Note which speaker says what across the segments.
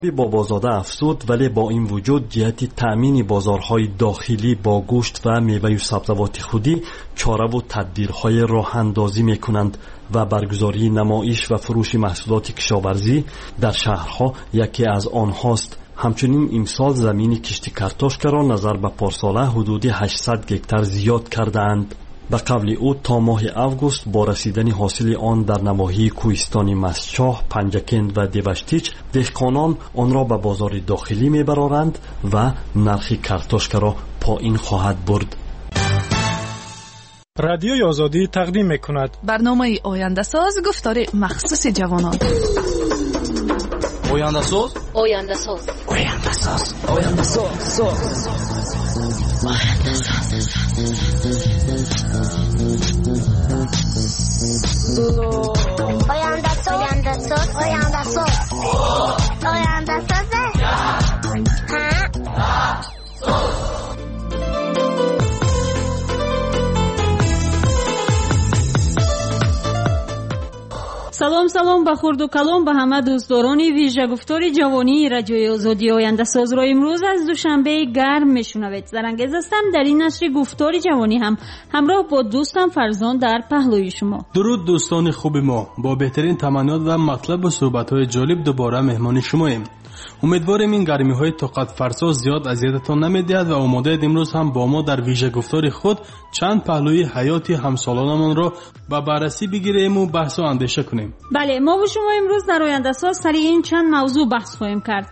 Speaker 1: بابازاده افزود ولی با این وجود جهت تأمین بازارهای داخلی با گوشت و میوه و سبزیجات خودی چاره و تدبیرهای راه اندازی میکنند و برگزاری نمایش و فروش محصولات کشاورزی در شهرها یکی از آنهاست. همچنین امسال زمین کشت کارتوشک را نظر به پارساله حدود 800 هکتار زیاد کردند. به قول او تا ماه август با رسیدن حاصل آن در نواحی کوهستان مسچاه، پنجکند و دیبشتیچ دهقانان آن را به بازار داخلی میبرند و نرخ کارتوشک را پایین خواهد برد.
Speaker 2: رادیوی آزادی تقدیم میکند
Speaker 3: برنامه آینده ساز گفتار مخصوص جوانان.
Speaker 4: آینده ساز
Speaker 3: آینده ساز
Speaker 4: آینده ساز آینده ساز
Speaker 5: салом ба хурду калом ба ҳама дӯстдорони вижагуфтори ҷавонии радиои озодии ояндасозро имрӯз аз душанбеи гарм мешунавед. зарангез ҳастам. дар ин нашри гуфтори ҷавонӣ ҳам ҳамроҳ бо дӯстам Фарзон дар паҳлӯи шумо.
Speaker 6: дуруд дӯстони хуби мо, бо беҳтарин таманниёт ва матлабу суҳбатҳои ҷолиб дубора меҳмони шумоем. умедворем ин гармиҳои тоқатфарсо зиёд азиятатон намедиҳад ва омодаед имрӯз ҳам бо мо дар вижагуфтори худ чанд паҳлӯи ҳаёти ҳамсолонамонро ба баррасӣ бигирему баҳсу андеша кунем.
Speaker 5: бале, мо бо шумо имрӯз дар ояндасоз сари ин чанд мавзӯъ баҳс хоҳем кард.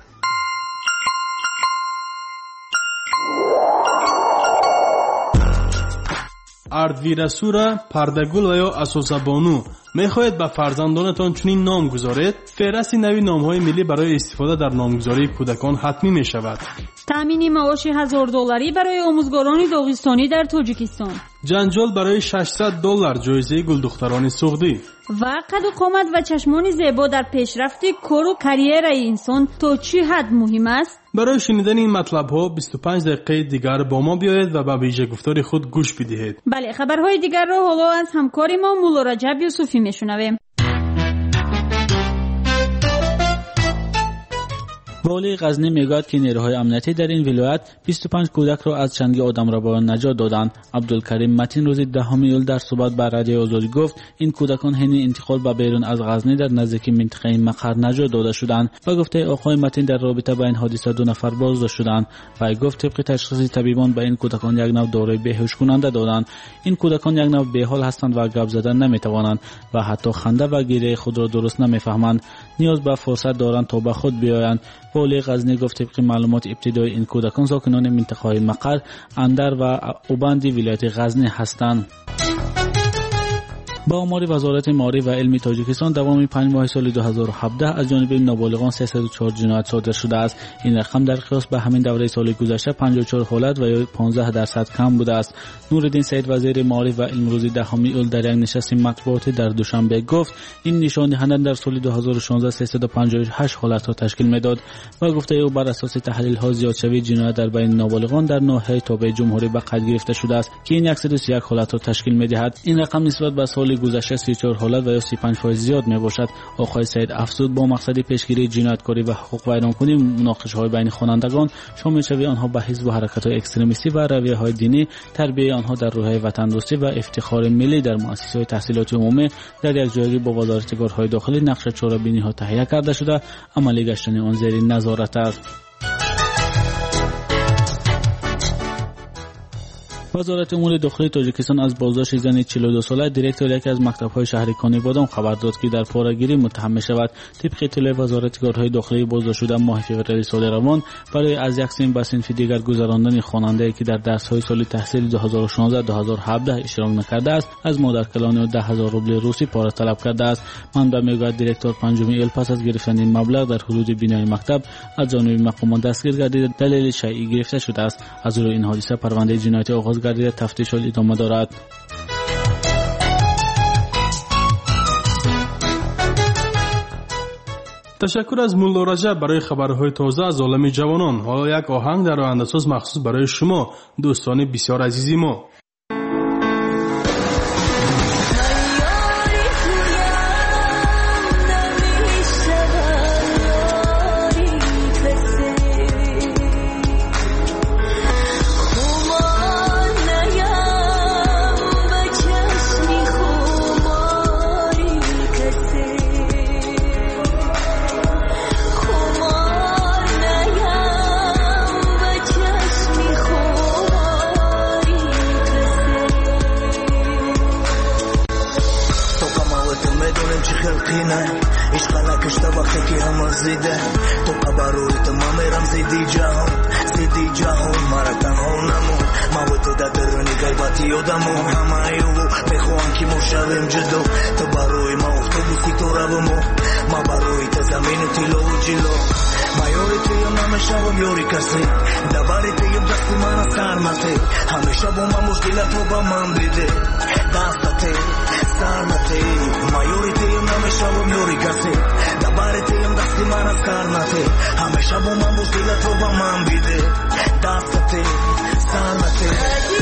Speaker 6: ардвирасура, пардагул ва ё асосабону мехоҳед ба фарзандонатон чунин ном гузоред? феҳрасти нави номҳои миллӣ барои истифода дар номгузории кӯдакон ҳатмӣ мешавад.
Speaker 5: таъмини маоши $1000 барои омӯзгорони доғистонӣ дар тоҷикистон.
Speaker 6: ҷанҷол барои $600 ҷоизаи гулдухтарони суғдӣ.
Speaker 5: ва қаду қомат ва чашмони зебо дар пешрафти кору карьераи инсон то чӣ ҳад муҳим аст?
Speaker 6: барои шунидани ин матлабҳо 25 дақиқаи дигар бо мо биёед ва ба вижагуфтори худ гӯш бидиҳед.
Speaker 5: бале, хабарҳои дигарро ҳоло аз ҳамкори мо мулло Раҷаб Юсуфӣ мешунавем.
Speaker 7: والی غزنی میگوید که نیروهای امنیتی در این ولایت 25 کودک را از چنگ آدمرواران نجات دادند. عبدالکریم متین روز 10 ایول در صحبت با رادیو آزادی گفت این کودکان حین انتقال به بیرون از غزنی در نزدیکی منطقه مقر نجات داده شدند و گفته آقای متین در رابطه با این حادثه 2 نفر بازداشت شدند و گفت طبق تشخیص طبیبان به این کودکان یک نوع داروی بیهوش کننده دادند. این کودکان یک نوع بیحال هستند و گپ زدن نمیتوانند و حتی خنده و گریه خود را درست نمیفهمند. نیاز به فرصت دارند تا به خود بیایند. والی غزنی گفت طبق معلومات ابتدایی این کودکان ساکنان منطقه مقر، اندر و اوبند ولایت غزنی هستند. با آمار وزارت مالی و علمی تاجیکستان دوام 5 ماه سال 2017 از جانب نابالغان 304 جنایت صادر شده است. این رقم در قیاس به همین دوره سال گذشته 54 حالت و 15% کم بوده است. نورالدین سید وزیر مالی و علم روز 10 ایول در یک نشست مطبوعاتی در دوشنبه گفت این نشان دهنده در سال 2016 358 حالت را تشکیل میداد و گفته او بر اساس تحلیل ها زیادشوی جنایت در بین نابالغان در ناحیه تابع جمهوری به قید گرفته شده است که این 131 حالت را تشکیل میدهد. این رقم نسبت به سال گذشته 34 حالت و یا 35% زیاد می باشد. آقای سید افزود با مقصد پیشگیری جنایتکاری و حقوق ویرانکنی مناقشه‌های بین خوانندگان شامل شوی آنها به حزب و حرکت‌های اکستریمیستی و رویه‌های دینی، تربیت آنها در روحیه وطن‌دوستی و افتخار ملی در مؤسسه‌های تحصیلاتی عمومی در یک جایگی با وزارت کارهای داخلی نقش چاره‌بینی‌ها تهیه کرده شده عملی گشتن آن زیر نظارت است. وزارت امور داخلی تاجیکستان از بازداشت زن 42 ساله دیرکتور یکی از مکتب‌های شهر کانیبادان خبر داد که در پاره‌گیری متهم می‌شود. طبق اطلاع وزارت کارهای داخلی بازداشت شده ماه فوریه سال روان برای از یک صنف به صنف دیگر گذراندن خواننده که در درس‌های سال تحصیل 2016-2017 اشتراک نکرده است از مادرکلان 10,000 روبل روسی پاره طلب کرده است. منبع میگوید دیرکتور 5 ایول پس از گرفتن این مبلغ در حدود بینای مکتب از جانب مقامات دستگیر گردیده. دلیل شیعی گرفته شده است. از روی این حادثه پرونده جنایتی آغاز گردیده تفتیش ادامه دارد.
Speaker 6: تشکر از مولو رجب برای خبرهای تازه از عالم جوانان. حالا یک آهنگ در آینده‌ساز مخصوص برای شما دوستان بسیار عزیزی ما.
Speaker 4: لرزیده تو قبروی تو من میرم زیدی جهان مرا تنها نمون ما و تو در درونی غیبت یادمون همه ایو بخوان که ما شویم جدا تو برای ما اتوبوسی تو رومو ما برای تو زمین و تیلو و جلو ما یاری تویم همیشه هم یاری کسی دباری تویم دستی من سرمته همیشه با من مشکل تو با من بیده دستته سرمته ما یاری تویم همیشه هم یاری کسی دباری تویم دستی من سرمته همیشه با من مشکل تو با من بیده دستته سرمته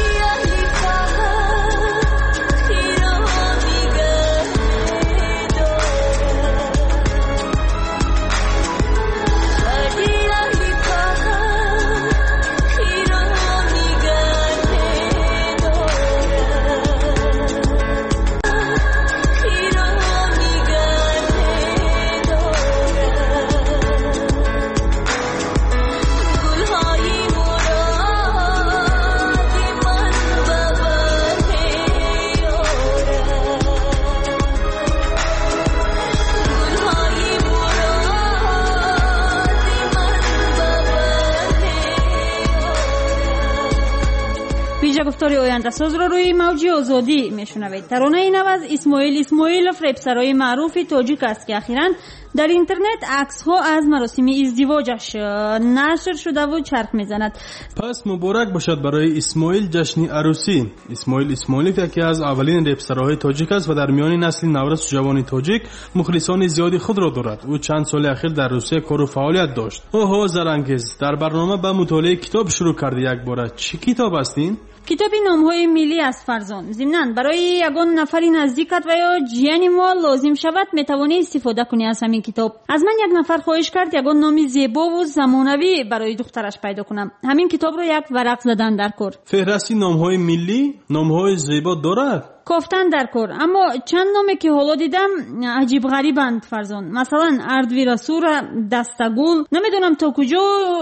Speaker 5: گفتاری آینده ساز را روی موج آزادی میشنوید. ترانه این نواز اسماعیلوف رپسرای معروف تاجیک است که اخیراً در اینترنت عکس ها از مراسم ازدواجش نشر شده و چرخ میزند.
Speaker 6: پس مبارک باشد برای اسماعیل جشن عروسی. اسماعیلوف یکی از اولین رپسرهای تاجیک است و در میان نسل نورس جوان تاجیک مخلصان زیادی خود را دارد. او چند سال اخیر در روسیه کار و فعالیت داشت. اوه زرانگیز، در برنامه به مطالعه کتاب شروع کردی یک باره. چه کتاب هستین؟
Speaker 5: کتاب نام‌های ملی از فرزان. ضمناً برای یگان نفری نزدیکت و یا جیانی ما لازم شود میتوانی استفاده کنی از همین کتاب. از من یک نفر خواهش کرد یگان نامی زیبا و زمانوی برای دخترش پیدا کنم. همین کتاب رو یک ورق زدن در کار.
Speaker 6: فهرستی نام‌های ملی، نام‌های زیبا دارد؟
Speaker 5: گفتن در کار، اما چند نامی که حالا دیدم عجیب غریبند فرزان. مثلا اردویرسور، دستگل. نمیدونم تا کجا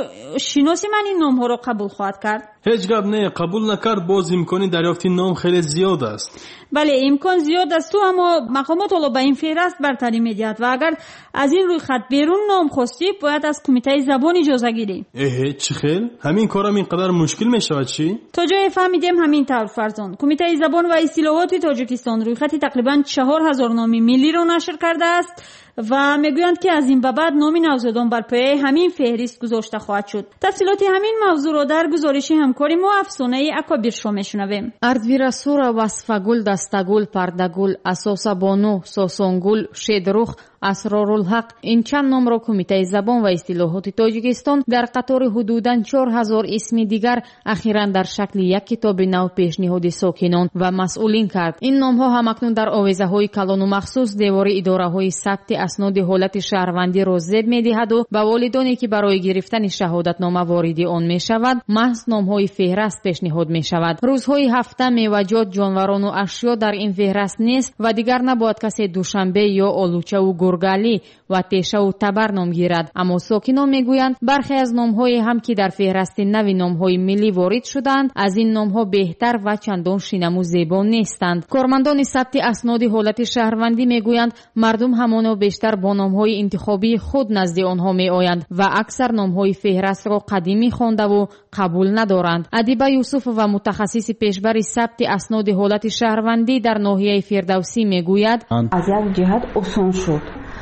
Speaker 5: شناسی من این نام ها رو قبول خواهد کرد.
Speaker 6: هیچ گپ نه، قبول نکرد باز امکانی دریافت نام خیلی زیاد است.
Speaker 5: بله امکان زیاد است تو، اما مقامات حالا به این فهرست برتری میدهد و اگر از این روی خط بیرون نام خواستی باید از کمیته زبان اجازه گیری.
Speaker 6: چه خیل؟ همین کارم اینقدر مشکل میشود چی؟
Speaker 5: تا جای فهمیدیم همین طور فرزان. کمیته زبان و اصطلاحات تاجیکستان روی خط تقریبا 4000 نام ملی رو نشر کرده است و میگویند که از این به بعد نام نوزادان بر پایه همین فهرست گذاشته خواهد شد. تفصیلات همین موضوع را در گزارش همکاری ما افسانه اکابر شما میشنویم.
Speaker 8: اردویرسور، وصفگل، دستگل، پردگل، اساسا بانو، ساسانگل، شیدروخ، اسرارالحق، این چند نام را کمیته زبان و اصطلاحات تاجیکستان در قطار حدوداً 4000 اسم دیگر اخیراً در شکل یک کتاب نو پیشنهاد ساکنان و مسئولین کرد. این نام ها همکنون در آویزه های کلان و مخصوص دیوار اداره های ثبت اسناد حالت شهروندی را زد می‌دهد و به والدانی که برای گرفتن شهادت نامه وارد آن می‌شود محض نام‌های فهرست پیشنهاد می‌شود. روزهای هفته میوه‌جات، جانوران و اشیا در این فهرست نیست و دیگر نباید کسی دوشنبه یا آلوچه و گرگالی و تیشه و تبر نام گیرد. اما ساکنان میگویند برخی از نام‌های هم که در فهرست نوی نام‌های ملی وارد شدند از این نام‌ها بهتر و چندان شیرین و زیبا نیستند. کارمندان ثبت اسناد حالت شهروندی میگویند مردم همانا بیشتر با نام‌های انتخابی خود نزد آنها میآیند و اکثر نام‌های فهرست را قدیمی خوانده و قبول ندارند. ادیبه یوسف و متخصص پیشبر ثبت اسناد حالت شهروندی در ناحیه فردوسی میگوید
Speaker 9: از یک جهت آسان شد.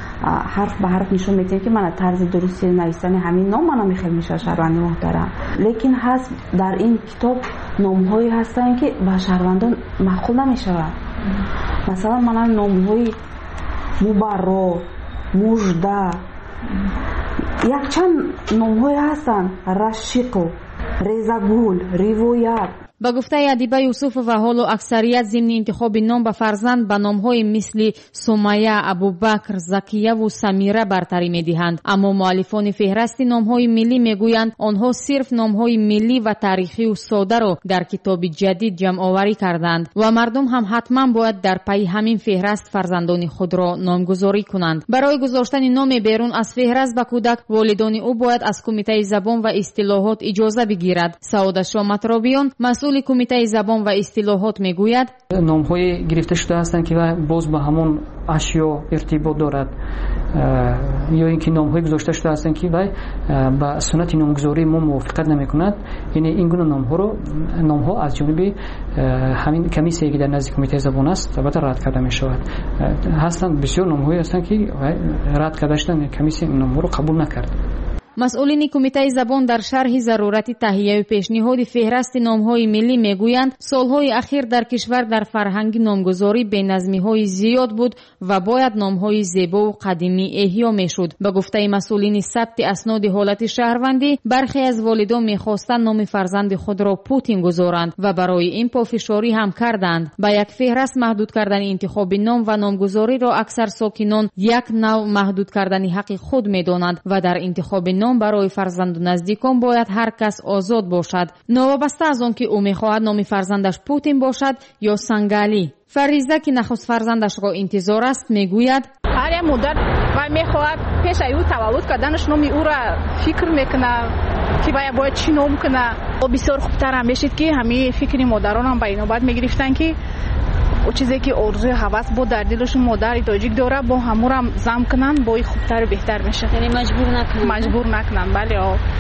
Speaker 9: حرف به حرف نشون میده که من طرز درستی نوشتن همین نام منم میخوام میشه شهروند محترم، لیکن هست در این کتاب نام‌هایی هستن که با شهروندان معقول نمیشود. مثلا من نام‌های مبارک، مژده، یک چند نام‌های هستن، رشیق، ریزگول، روایت.
Speaker 8: با گفته ادیبه یوسف و حال و اکثریت ضمن انتخاب نام به فرزند به نام‌های مثل سمیه، ابوبکر، زکیه و سمیره برتری می‌دهند. اما مؤلفان فهرست نام‌های ملی میگویند آنها صرف نام‌های ملی و تاریخی و ساده را در کتاب جدید جمع آوری کردند و مردم هم حتما باید در پی همین فهرست فرزندان خود را نامگذاری کنند. برای گذاشتن نام بیرون از فهرست به کودک والدان او باید از کمیته زبان و اصطلاحات اجازه بگیرد. سعادت شاه مطرابیان مسئول мас'ули кумитаи забон ва истилоҳот мегӯяд:
Speaker 10: номҳои гирифта шуда ҳастанд ки боз ба ҳамон ашё иртибот дорад, ё ин ки номҳои гузошта шуда ҳастанд ки вай ба суннати номгузории мо мувофиқат намекунад. яъне ин гуна номҳо аз ҷониби ҳамин комиссияе ки дар назди кумитаи забон аст албатта рад карда мешавад. ҳастанд бисёр номҳои ҳастанд ки рад карда шуданд, комиссия ин номҳоро қабул накард.
Speaker 8: масъулини кумитаи забон дар шарҳи зарурати таҳияи пешниҳоди феҳрасти номҳои миллӣ мегӯянд, солҳои ахир дар кишвар дар фарҳанги номгузорӣ беназмиҳои зиёд буд ва бояд номҳои зебову қадимӣ эҳьё мешуд. ба гуфтаи масъулини сабти асноди ҳолати шаҳрвандӣ, бархе аз волидон мехостанд номи фарзанди худро Путин гузоранд ва барои ин пофишорӣ ҳам карданд. ба як феҳраст маҳдуд кардани интихоби ном ва номгузориро аксар сокинон як нав маҳдуд кардани ҳаққи худ медонанд ва дар интихоби ном барои фарзанду наздикон бояд ҳар кас озод бошад, новобаста аз он ки ӯ мехоҳад номи фарзандаш Путин бошад ё Сангали. Фариза ки нахуст фарзандашро интизор аст мегӯяд:
Speaker 11: ҳар як модар вай мехоҳад пеш аз ӯ таваллуд карданаш номи ӯра фикр мекунад ки вай бояд чӣ ном кунад. бисёр хубтар мешид ки ҳамин фикри модаронам ба инобат мегирифтанд ки чизе ки орзуи ҳавас бо дар дилашон модари тоҷик дора бо ҳамурам зам кунанд, бо хубтару беҳтар мешад.
Speaker 5: яъне
Speaker 11: маҷбур накунанд. бале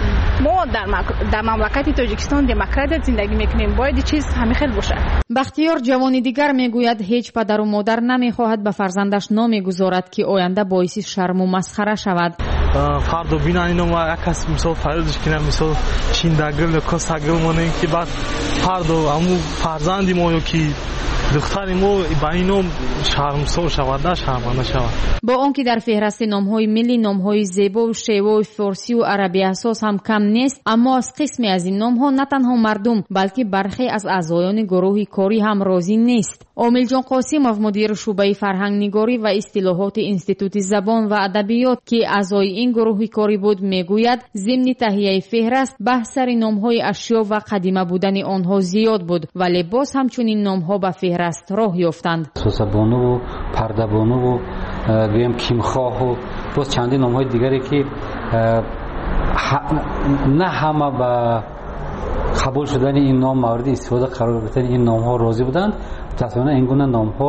Speaker 11: мо дар мамлакати тоҷикистон демократия зиндагӣ мекунем, бояд чиз ҳамин хел бошад.
Speaker 8: бахтиёр ҷавони дигар мегӯяд ҳеҷ падару модар намехоҳад ба фарзандаш номе гузорад ки оянда боиси шарму масхара шавад.
Speaker 12: фардо бинан ино ма як кас мисол фарёдиш кина мисол чиндагил ё косагил монем ки баъд фардо аму фарзанди мо ё ки духтари мо ба ин ном шармсор шавад, на шарманда шавад.
Speaker 8: бо он ки дар феҳрасти номҳои миллӣ номҳои зебову шевои форсию арабиасос ҳам кам нест, аммо аз қисме аз ин номҳо на танҳо мардум, балки бархе аз аъзоёни гурӯҳи корӣ ҳам розӣ нест. омилҷон қосимов, мудири шуъбаи фарҳангнигорӣ ва истилоҳоти институти забон ва адабиёт ки аъзои ин гурӯҳи корӣ буд, мегӯяд зимни таҳияи феҳраст баҳс сари номҳои ашё ва қадима будани онҳо зиёд буд, вале боз ҳамчунин номҳо ба феҳраст роҳ ёфтанд.
Speaker 13: сусабонуву пардабонуву гӯям кимхоҳу боз чандин номҳои дигаре ки на ҳама ба қабул шудани ин ном мавриди истифода қарор гирифтани ин номҳо розӣ буданд. мутаассифона ин гуна номҳо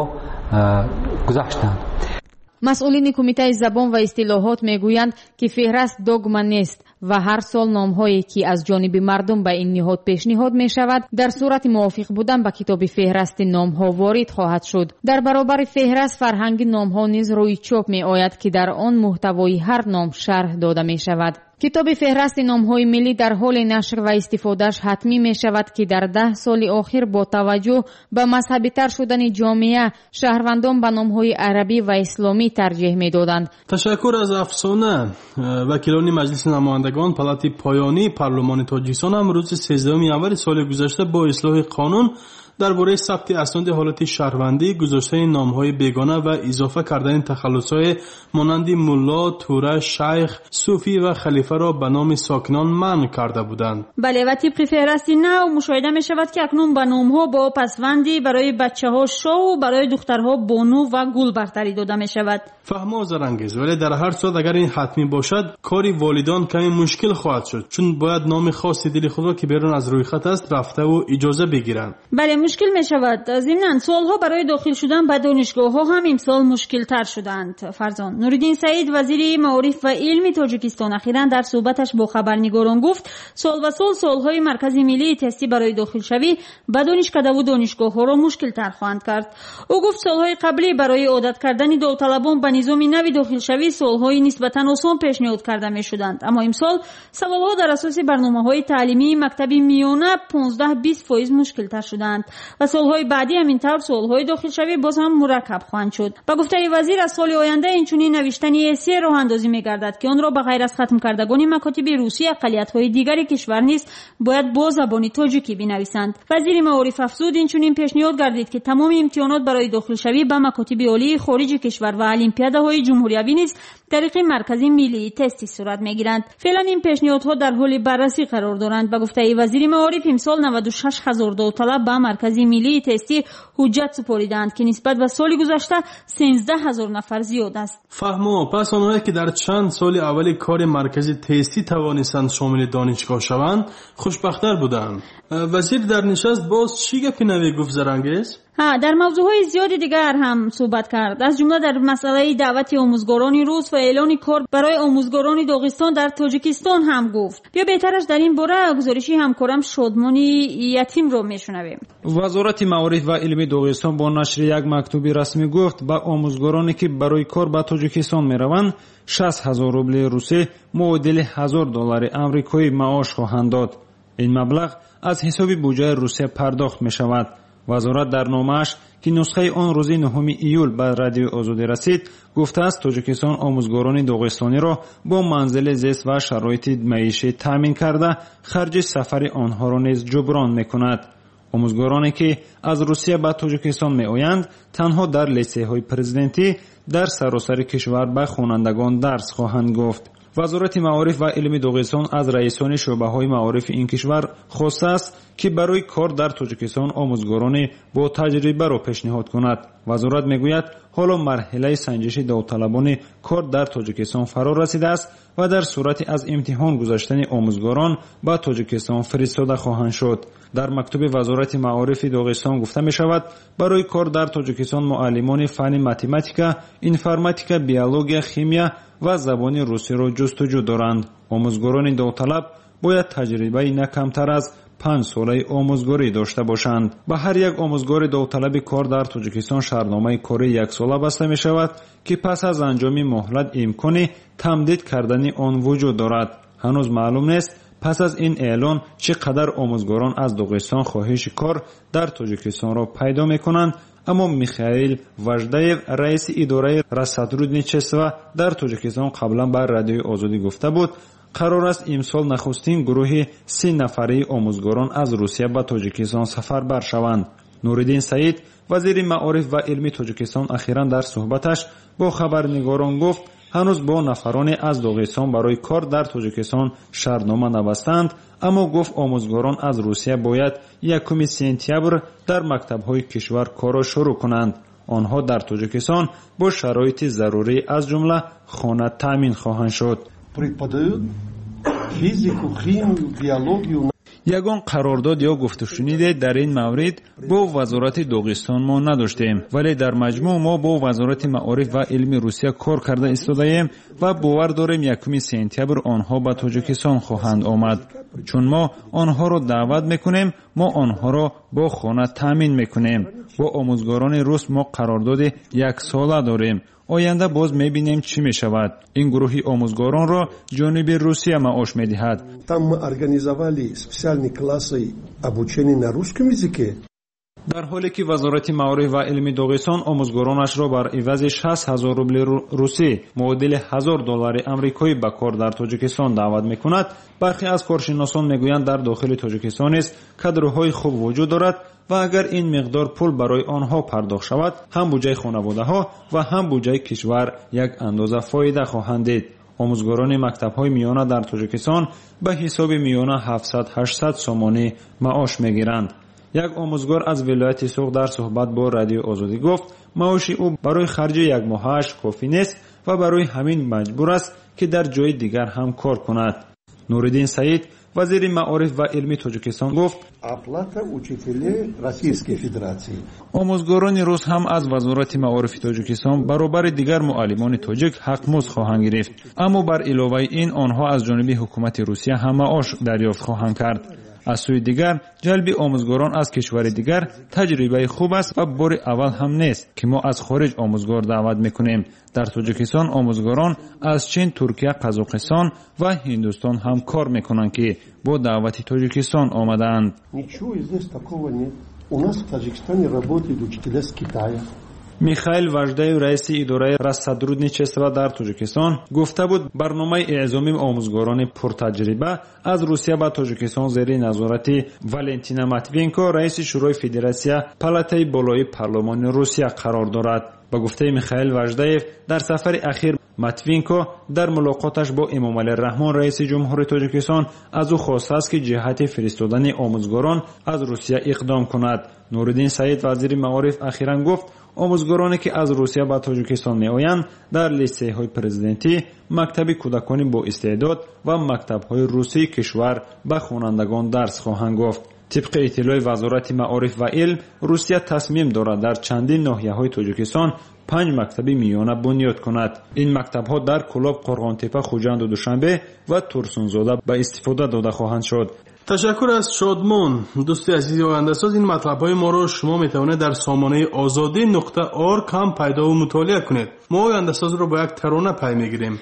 Speaker 13: гузаштанд.
Speaker 8: масъулини кумитаи забон ва истилоҳот мегӯянд ки феҳраст догма нест ва ҳар сол номҳое ки аз ҷониби мардум ба ин ниҳод пешниҳод мешавад, дар сурати мувофиқ будан ба китоби феҳрасти номҳо ворид хоҳад шуд. дар баробари феҳраст фарҳанги номҳо низ рӯи чоп меояд ки дар он муҳтавои ҳар ном шарҳ дода мешавад. китоби феҳрасти номҳои миллӣ дар ҳоли нашр ва истифодааш ҳатмӣ мешавад ки дар 10 соли охир бо таваҷҷӯҳ ба мазҳабитар шудани ҷомеа шаҳрвандон ба номҳои арабӣ ва исломӣ тарҷеҳ медоданд.
Speaker 6: ташаккур аз афсона. вакилони маҷлиси намояндагон палати поёнии парлумони тоҷикистон ҳам рӯзи 13 январи соли гузашта бо ислоҳи қонун дар бораи сабти асноди ҳолати шаҳрвандӣ, гузоштани номҳои бегона ва изофа кардани тахаллусҳои монанди мулло, тура, шайх, суфӣ ва халифаро ба номи сокинон манъ карда буданд.
Speaker 5: бале ва тибқи феҳрасти нав мушоҳида мешавад ки акнун ба номҳо бо пасванди барои бачаҳо шоҳу барои духтарҳо бону ва гул бартарӣ дода мешавад.
Speaker 6: фаҳмо зарангез, вале дар ҳар сурат агар ин ҳатмӣ бошад, кори волидон каме мушкил хоҳад шуд, чун бояд номи хоси дили худро ки берун аз рӯйхат аст рафтаву иҷоза бигиранд.
Speaker 5: бале мушкил мешавад. зимнан суолҳо барои дохил шудан ба донишгоҳҳо ҳам имсол мушкилтар шуданд. фарзон Нуриддин Саид, вазири маориф ва илми Тоҷикистон, ахиран дар суҳбаташ бо хабарнигорон гуфт сол ба сол солҳои маркази миллии тестӣ барои дохилшавӣ ба донишкадаву донишгоҳҳоро мушкилтар хоҳанд кард. ӯ гуфт солҳои қаблӣ барои одат кардани довталабон ба низоми нави дохилшавӣ солҳои нисбатан осон пешниҳод карда мешуданд, аммо имсол саволҳо дар асоси барномаҳои таълимии мактаби миёна 15-20% мушкилтар шуданд ва солҳои баъди ҳамин тавр солҳои дохилшавӣ боз ҳам мураккаб хоҳанд шуд. ба гуфтаи вазир, аз соли оянда инчунин навиштани эссе роҳандозӣ мегардад ки онро ба ғайр аз хатм кардагони макотиби русӣ ақалиятҳои дигари кишвар низ бояд бо забони тоҷикӣ бинависанд. вазири маориф афзуд инчунин пешниҳод гардид ки тамоми имтиҳонот барои дохилшавӣ ба макотиби олии хориҷи кишвар ва олимпиадаҳои ҷумҳуриявӣ низ тариқи маркази миллии тестӣ сурат мегиранд. феълан ин пешниҳодҳо дар ҳоли баррасӣ қарор доранд. ба гуфтаи вазири маориф, имсол 96 000 довталаб ба маркази مرکزی ملی تستی حجت سپردند که نسبت به سال گذشته 13000 نفر زیاد است.
Speaker 6: فهمو پس آنهایی که در چند سال اولی کار مرکزی تستی توانستند شامل دانشگاه شوند خوشبخت‌تر بودند. وزیر در نشست باز چی گپی نوی گفت زرنگیز؟
Speaker 5: در موضوعهای زیادی دیگر هم صحبت کرد، از جمله در مسئله دعوت آموزگاران روس و اعلان کار برای آموزگاران داغستان در تاجیکستان هم گفت. بیا بهترش در این باره گزارشی همکارم شادمانی یتیم رو میشنویم.
Speaker 14: وزارت معارف و علم داغستان با نشر یک مکتوبی رسمی گفت به آموزگارانی که برای کار به تاجیکستان میروند 60000 روبل روسی معادل $1000 آمریکایی معاش خواهند داد. این مبلغ از حساب بودجه روسیه پرداخت می شود. وزارت در نامه‌اش که نسخه آن روز 9 ایول به رادیو آزادی رسید گفته است تاجیکستان آموزگاران داغستانی را با منزل زیست و شرایط معیشی تامین کرده خرج سفر آنها را نیز جبران می‌کند. آموزگارانی که از روسیه به تاجیکستان می‌آیند تنها در لیسه‌های پرزیدنتی در سراسر کشور به خوانندگان درس خواهند گفت. وزارت معارف و علم داغستان از رئیسان شعبه‌های معارف این کشور خواسته است که برای کار در تاجیکستان آموزگاران با تجربه را پیشنهاد کند. وزارت میگوید حالا مرحله سنجش داوطلبان کار در تاجیکستان فرا رسیده است و در صورت از امتحان گذشتن آموزگاران به تاجیکستان فرستاده خواهند شد. در مکتوب وزارت معارف داغستان گفته می شود برای کار در تاجیکستان معلمان فن متماتیکا، انفرماتیکا، بیولوژی، شیمیا و زبان روسی را جستجو دارند. آموزگاران داوطلب باید تجربه نه کمتر از 5 ساله آموزگاری داشته باشند. به هر یک آموزگار داوطلب کار در تاجیکستان شرطنامه کاری 1 ساله بسته می شود که پس از انجام مهلت امکان تمدید کردن آن وجود دارد. هنوز معلوم نیست پس از این اعلان چقدر آموزگاران از داغستان خواهش کار در تاجیکستان را پیدا می کنند. اما میخائیل واژدایف رئیس اداره رصدرودنیچество در تاجیکستان قبلا بر رادیوی آزادی گفته بود قرار است امسال نخستین گروه 30 نفره آموزگاران از روسیه به تاجیکستان سفربر شوند. نورالدین سعید وزیر معارف و علم تاجیکستان اخیراً در صحبتش با خبرنگاران گفت هنوز با نفرانی از داغستان برای کار در تاجیکستان شرطنامه نبستند، اما گفت آموزگاران از روسیه باید 1 سپتامبر در مکتب‌های کشور کار را شروع کنند. آنها در تاجیکستان با شرایط ضروری از جمله خانه تامین خواهند شد. یگان قرارداد یا گفتگوشنیده در این مورد با وزارت داغستان ما نداشتیم، ولی در مجموع ما با وزارت معارف و علم روسیه کار کرده ایستاده‌ایم و باور داریم 1 سپتامبر آنها به تاجیکستان خواهند آمد. چون ما آنها را دعوت میکنیم، ما آنها را با خانه تامین میکنیم. با آموزگاران روس ما قرارداد 1 ساله داریم. آینده باز میبینیم چی میشود. این گروه آموزگاران را جانب روسیه معاش میدهد.
Speaker 15: Там мы организовали специальные классы обучения на русском языке.
Speaker 14: در حالی که وزارت معارف و علم داغستان آموزگارانش را بر عوض 6000 روبل روسی معادل $1000 آمریکایی به کار در تاجیکستان دعوت میکند، برخی از کارشناسان میگویند در داخل تاجیکستان نیز کادرهای خوب وجود دارد و اگر این مقدار پول برای آنها پرداخت شود هم بودجه خانواده‌ها و هم بودجه کشور یک اندازه فایده خواهند دید. آموزگاران مکتب‌های میانه در تاجیکستان به حساب میانه 700-800 سومانی معاش میگیرند. یک آموزگار از ولایت سوق در صحبت با رادیو آزادی گفت معاش او برای خرج 1 ماهش کافی نیست و برای همین مجبور است که در جای دیگر هم کار کند. نورالدین سعید وزیر معارف و علم تاجیکستان گفت آموزگاران روس هم از وزارت معارف تاجیکستان برابر دیگر معلمان تاجیک حق‌مزد خواهند گرفت، اما بر علاوه این آنها از جانب حکومت روسیه هم معاش دریافت خواهند کرد. از سوی دیگر جلب آموزگاران از کشور دیگر تجربه خوب است و بار اول هم نیست که ما از خارج آموزگار دعوت میکنیم. در تاجیکستان آموزگاران از چین، ترکیه، قزاقستان و هندوستان هم کار میکنند که با دعوت تاجیکستان آمدند. میخائیل واژدایف رئیس اداره رصدرودنیچество در تاجیکستان گفته بود برنامه اعزام آموزگاران پرتجربه از روسیه به تاجیکستان زیر نظارت والنتینا ماتوینکو رئیس شورای فدراسیون پالاتای بالای پارلمان روسیه قرار دارد. با گفته میخائیل وجدیف در سفر اخیر ماتوینکو در ملاقاتش با امامعلی رحمان رئیس جمهوری تاجیکستان از او خواسته است که جهت فرستادن آموزگاران از روسیه اقدام کند. نورالدین سعید وزیر معارف اخیراً گفت آموزگارانی که از روسیه به تاجیکستان میآیند در لیسه‌های پرزیدنتی، مکتب کودکان با استعداد و مکتب‌های روسی کشور به خوانندگان درس خواهند گفت. طبق اطلاع وزارت معارف و علم، روسیه تصمیم دارد در چندین ناحیه‌های تاجیکستان 5 مکتب میانه بنیاد کند. این مکتب‌ها در کلاب، قرغانتپه، خوجند و دوشنبه و ترسونزاده به استفاده داده خواهند شد.
Speaker 6: تشکر از شادمان. دوستی عزیز آینده‌ساز، این مطلب‌های ما را شما می‌توانید در سامانه azadi.org هم پیدا و مطالعه کنید. ما آینده‌ساز را با یک ترانه پی می‌گیریم.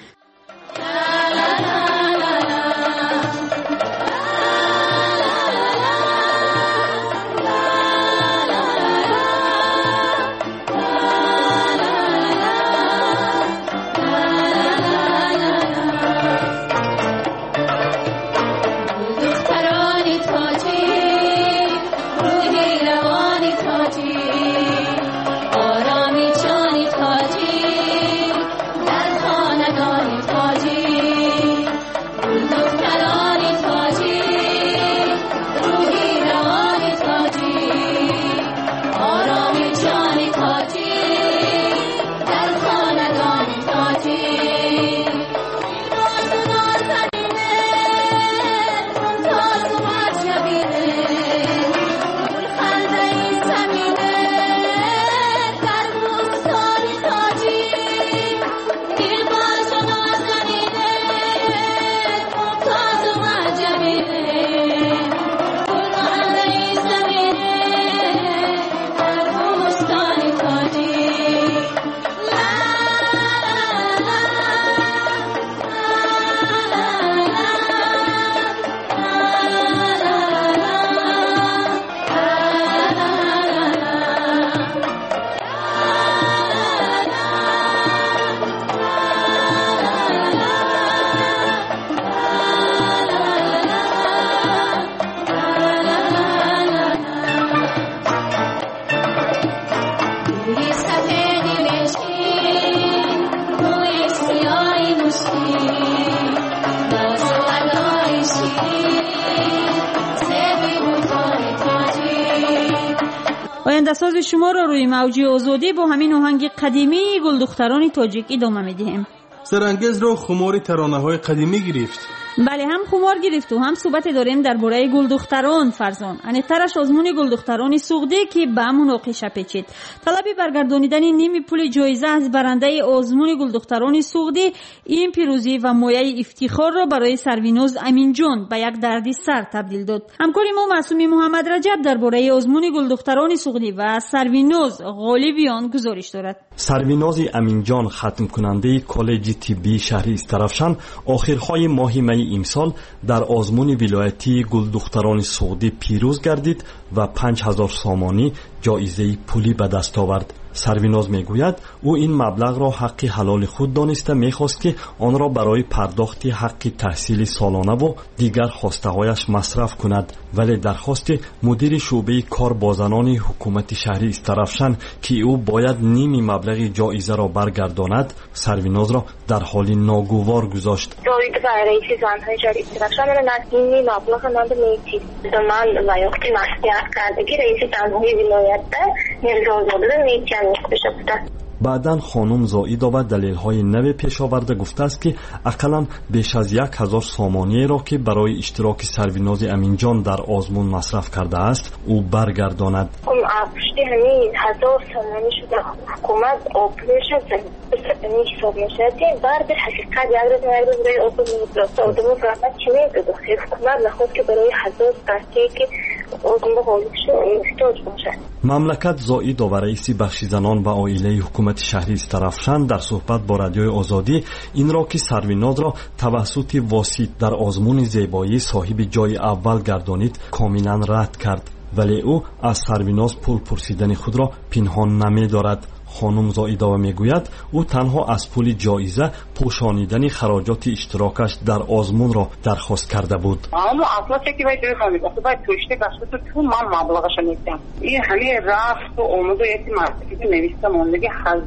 Speaker 5: آینده‌ساز شما را روی موج آزادی با همین آهنگ قدیمی گلدختران تاجیک ادامه می‌دهیم.
Speaker 6: سرانگیز رو خمار ترانه‌های قدیمی گرفت.
Speaker 5: بله، هم خمار گرفت و هم صحبت داریم درباره گلدختران فرزان. انیترش آزمون گلدختران سوخده که به مناقشه پیچید. طلب برگردانیدن نیم پول جایزه از برنده آزمون گلدختران سوخده این پیروزی و مایه افتخار را برای سرویناز امینجان به یک دردسر تبدیل داد. همکار ما معصومی محمد رجب درباره آزمون گلدختران سوخده و سرویناز غالبیان گزارش دارد.
Speaker 1: سرویناز امینجان ختم کننده کالج طبی شهری استرافشان آخرهای ماه می امسال در آزمون ولایتی گلدختران سعودی پیروز گردید و 5000 سامانی جایزه پولی به دست آورد. سرویناز میگوید او این مبلغ را حق حلال خود دانسته میخواست که آن را برای پرداخت حق تحصیل سالانه و دیگر خواسته‌هایش مصرف کند، ولی درخواست مدیر شعبه کار با زنان حکومت شهری استرافشان که او باید نیم مبلغ جایزه را برگرداند سرویناز را در حال ناگوار گذاشت.
Speaker 16: رئیس زنهای شهری استرافشان نیم مبلغ من من لایقتی مصرف کردگی رئیس زنهای ولایت نمی‌دونم می‌چن
Speaker 1: بعداً خانم زائیدا و دلیل‌های نو پیش آورده گفته است که اقلاً بیش از 1000 سامانیه را که برای اشتراک سرویناز امینجان در آزمون مصرف کرده است او برگرداند.
Speaker 16: پشت همین 1000 سامانی شده حکومت آپریشن حساب میشه بعد حقیقت یاد میاد برای آپریشن آدمو فقط چی میگه حکومت نخواست که برای 1000 قطعی که آزمون حالیشه احتیاج باشه.
Speaker 1: مملکت زائیدا و رئیس بخش زنان و عائله حکومت شهری استرافشان در صحبت با رادیوی آزادی این را که سرویناز را توسط واسط در آزمون زیبایی صاحب جای اول گردانید کاملا رد کرد، ولی او از سرویناز پول پرسیدن خود را پنهان نمی دارد. خانم زائیدова میگوید او تنها از پول جایزه پوشانیدن خراجات اشتراکش در آزمون را درخواست کرده بود.
Speaker 17: اما اصلا چکی باید بفهمید اصلا باید توشته کشته تو من مبلغش نیستم. این همه رفت و آمد و یکی مرتبی که نویسته موندگی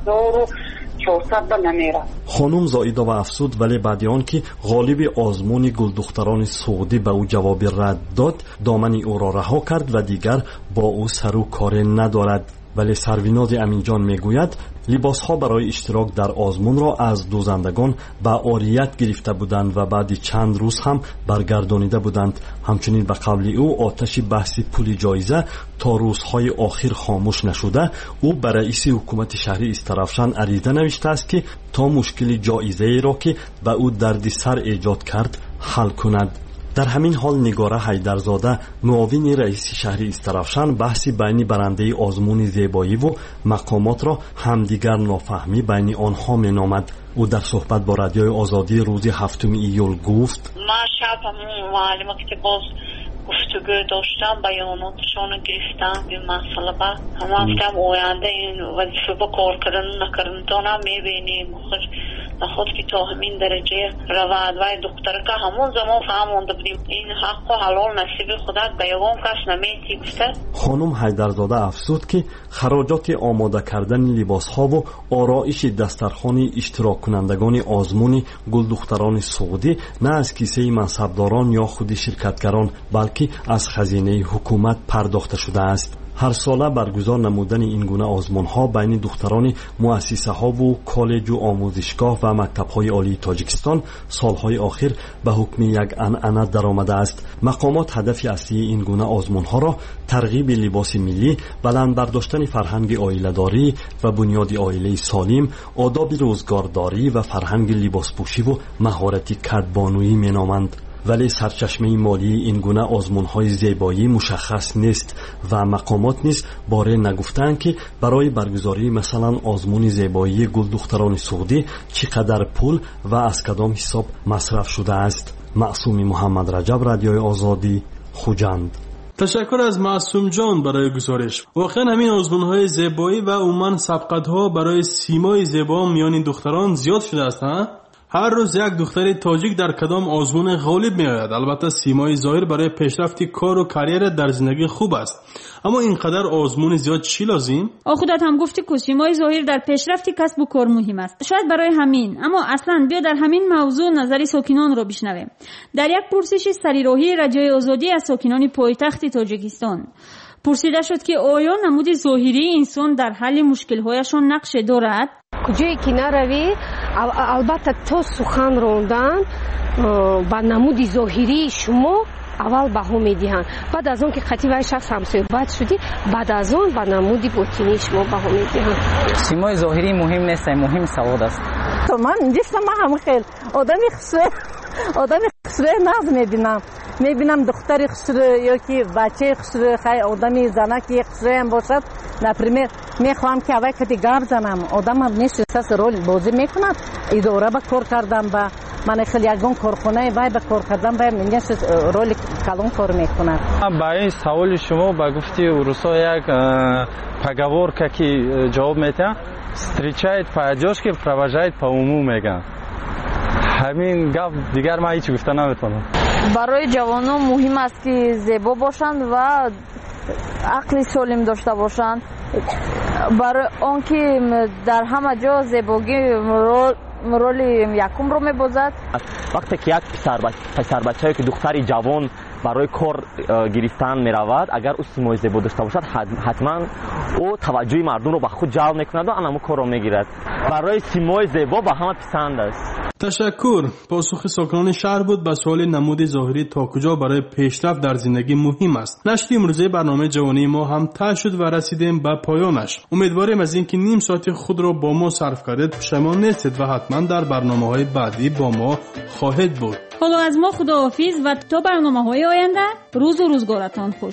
Speaker 17: 1400 با نمیره.
Speaker 1: خانم زائیدова افسود ولی بعد آن که غالب آزمون گلدختران سعودی به او جواب رد داد دامن او را رها کرد و دیگر با او سر و کار ندارد. ولی سرویناز امینجان میگوید لباسها برای اشتراک در آزمون را از دوزندگان به عاریت گرفته بودند و بعد چند روز هم برگردانیده بودند. همچنین به قول او آتش بحث پول جایزه تا روزهای آخر خاموش نشده. او به رئیس حکومت شهری استرافشان عریضه نوشته است که تا مشکل جایزه را که به او درد سر ایجاد کرد حل کند. در همین حال نگاره حیدرزاده معاون رئیس شهر استرافشان بحث بین برنده آزمون زیبایی و مقامات را همدیگر نافهمی بین آنها مینامد. او در صحبت با رادیوی آزادی روز 7 ایول گفت:
Speaker 18: من شب همون معلمات که باز گفتگو داشتم بیاناتشان گرفتم این مسئله با هم هفتم آینده این وظیفه با کار کردن نکردن دانم میبینیم خود که تا همین درجه رواد و دختر که همون زمان فهمونده بودیم این حق و حلال نصیب خودت به یوم کس نمیتی گفته.
Speaker 1: خانم حیدرزاده افزود که خراجات آماده کردن لباس ها و آرایش دسترخوان اشتراک کنندگان آزمون گلدختران سعودی نه از کیسه منصبداران یا خود شرکتگران بلکه از خزینه حکومت پرداخته شده است. هر ساله برگزار نمودن این گونه آزمون ها بین دختران مؤسسه ها و کالج و آموزشگاه و مکتب های عالی تاجیکستان سالهای آخر به حکم یک عنعنه درآمده است. مقامات هدف اصلی این گونه آزمون ها را ترغیب لباس ملی، بلند برداشتن فرهنگ عائله‌داری و بنیاد عائله سالم، آداب روزگارداری و فرهنگ لباسپوشی و مهارت کدبانویی مینامند. ولی سرچشمه مالی این گونه آزمون‌های زیبایی مشخص نیست و مقامات نیز باره نگفتند که برای برگزاری مثلا آزمون زیبایی گلدختران سعودی چقدر پول و از کدام حساب مصرف شده است. معصوم محمد رجب، رادیوی آزادی، خوجند.
Speaker 6: تشکر از معصوم جان برای گزارش. واقعا همین آزمون‌های زیبایی و عموما سبقت‌ها برای سیمای زیبا میان دختران زیاد شده است. هر روز یک دختر تاجیک در کدام آزمون غالب می آید. البته سیمای ظاهر برای پیشرفت کار و کریر در زندگی خوب است، اما اینقدر آزمون زیاد چی لازم؟
Speaker 5: خودت هم گفتی که سیمای ظاهر در پیشرفت کسب و کار مهم است. شاید برای همین، اما اصلا بیا در همین موضوع نظر ساکنان را بشنویم. در یک پرسش سریراهی رادیوی آزادی از ساکنان پایتخت تاجیکستان پرسیده شد که آیا نمود ظاهری انسان در حل مشکل‌هایشان نقش دارد؟
Speaker 19: کجایی که نروی البته تو سخن راندن با نمود ظاهری شما اول بها میدهند، بعد از اون که قطعی وای شخص هم صحبت شدی بعد از اون با نمود باطنی شما بها میدهند.
Speaker 20: سیمای ظاهری مهم نیست، مهم سواد است.
Speaker 21: تو من جسم هم خیلی آدمی خسره ناز میبینم دختری خسره یا که بچه خسره خیلی آدمی زنکی خسره هم باشد. نپریمیر میخوام که اوای کتی گار زنم آدم هم نشسته رول بازی میکند اداره با کار کردم با من خیلی یگان کارخونه وای با کار کردم با میگن رول کلون کار میکند.
Speaker 22: با این سوال شما با گفتی روسا یک поговорка که جواب میده встречает поодежке, провожает по уму میگن. همین گپ دیگر من هیچ گفته نمیتونم.
Speaker 23: برای جوانان مهم است که زیبا باشند و عقل سالم داشته باشند. برای آنکه در همه جا زیبایی رول یکم رو میبازد.
Speaker 24: وقتی که یک پسر بچه که دختری جوان برای کار گرفتن میرود، اگر او سیمای زیبا داشته باشد حتما او توجه مردم رو به خود جلب میکند و همون کار رو میگیرد. برای سیمای زیبا به همه پسند است.
Speaker 6: تشکر. پاسخ ساکنان شهر بود به سوال نمود ظاهری تا کجا برای پیشرفت در زندگی مهم است. نشر امروزه برنامه جوانی ما هم ته شد و رسیدیم به پایانش. امیدواریم از اینکه نیم ساعت خود را با ما صرف کردید پشیمان نیستید و حتما در برنامه‌های بعدی با ما خواهید بود.
Speaker 5: حالا از ما خداحافظ و تا برنامه‌های آینده روز و روزگارتان خوش.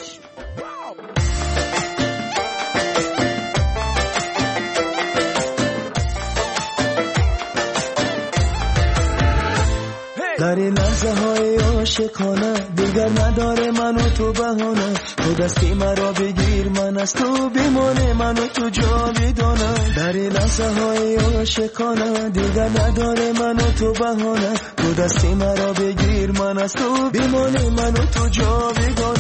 Speaker 2: در این لحظه های عاشقانه دیگر نداره من و تو بهانه تو دستی مرا بگیر من از تو بیمانه من و تو جاویدانه در این لحظه های عاشقانه دیگر نداره من و تو بهانه تو دستی مرا بگیر من از تو بیمانه من و تو جاویدانه